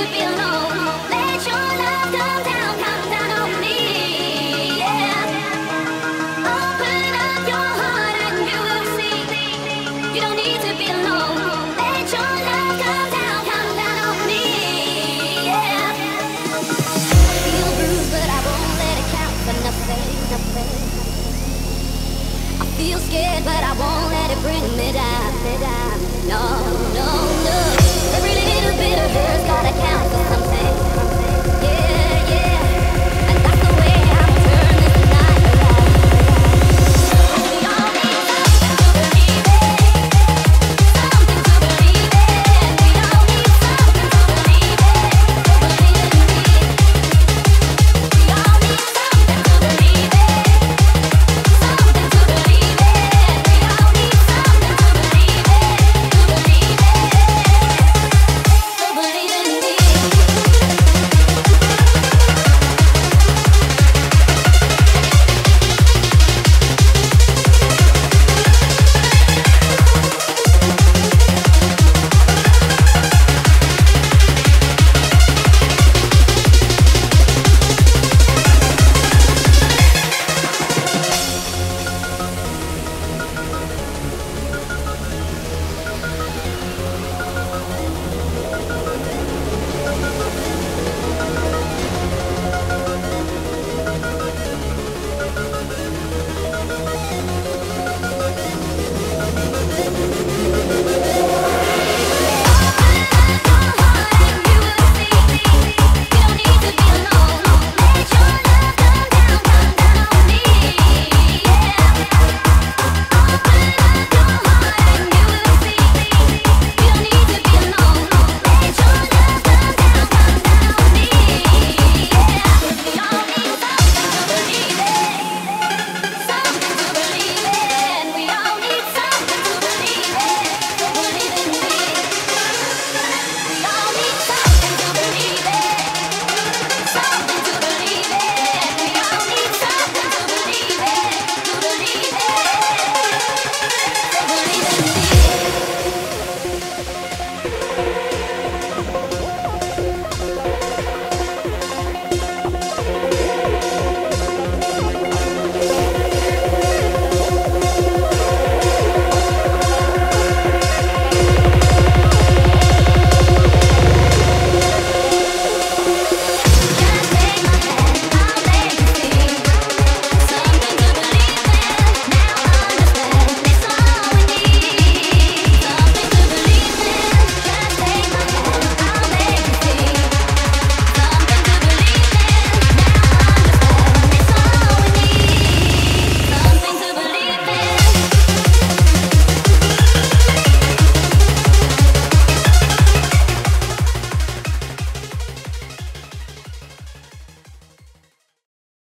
be alone. Let your love come down on me. Yeah. Open up your heart and you will see. You don't need to be alone. Let your love come down on me. Yeah. Feel bruised, but I won't let it count for nothing. I feel scared, but I won't let it bring me down.